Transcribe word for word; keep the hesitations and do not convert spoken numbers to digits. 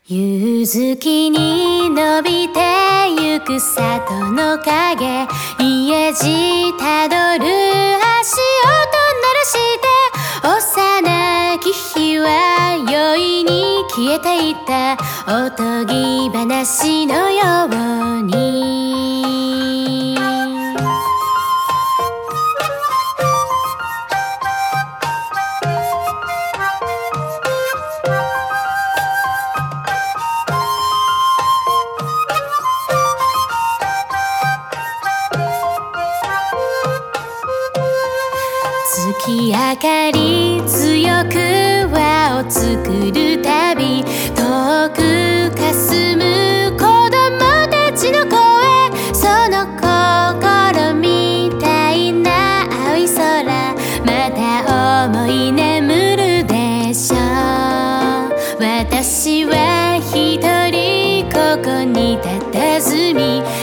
夕月に伸びてゆく里の影、家路たどる足音鳴らして幼き日は容易に消えていたおとぎ話のように。月明かり強く輪を作るたび、遠く霞む子供たちの声、その心みたいな青い空、また思い眠るでしょう。私は一人ここに佇み